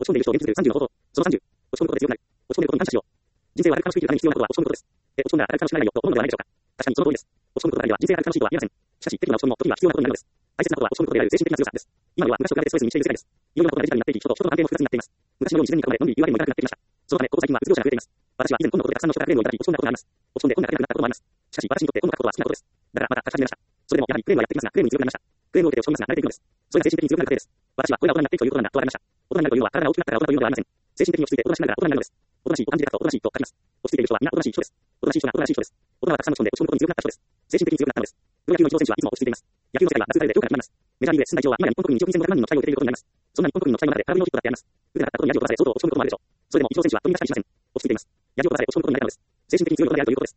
落ち込んでいる人を現実30のこと。その30。落ち込むことで強くなる。落ち込んでいることに感謝しよう。人生はある楽しく生きるために必要なことは落ち込むことです。落ち込んだらある楽しくならないよと思うのではないでしょうか。確かにその通りです。落ち込むことだけでは人生ある楽しいとは言えません。しかし、適度な落ち込みも時には必要なことになるのです。大切なことは落ち込むことである精神的な強さです。今では昔と比べてストレスに満ちている世界です。いろいろなことがデジタルになっていき、人と人との関係も複雑になっています。昔のように自然に囲まれ、のんびり言われもいなくなってきました。そのため、ここ最近はうつ病者が増えています。私は以前今度のことでたくさんの人からクレームをいただき、落ち込んだことがあります。落ち込んで今度書けなくなったこともあります。しかし、私にとって今度書くことは好きなことです。だからまた書き始めました。それでもやはりクレームはやってきますが、クレームに強くなりました。クレームを受けて落ち込みますが、慣れていくのです。それが精神的に強くなるだけです。私はこれが大人になっていくということなんだと分かりました。大人になるというのは体が大きくなったら大人というのではありません。精神的に落ち着いておとなしくなるから大人になるのです。おとなしいを漢字で書くとおとなしいと書きます。落ち着いている人はみんなおとなしい人です。おとなしい人がおとなしい人です。大人はたくさんの落ち込んで落ち込むことに強くなった人です。精神的に強くなったのです。プロ野球のイチロー選手はいつも落ち着いています。野球の世界は夏疲れで強くなります。メジャーリーグで進んだ以上は今や日本国民1億2500万人の期待を受けていることになります。そんな日本国民の期待の中で空振りのヒットだってあります。打てなかったことにヤジを飛ばされ相当落ち込むこともあるでしょう。それでもイチロー選手はとにかく確かにしません。落ち着いています。ヤジを飛ばされ落ち込むことになれたのです。精神的に強いことであるということです。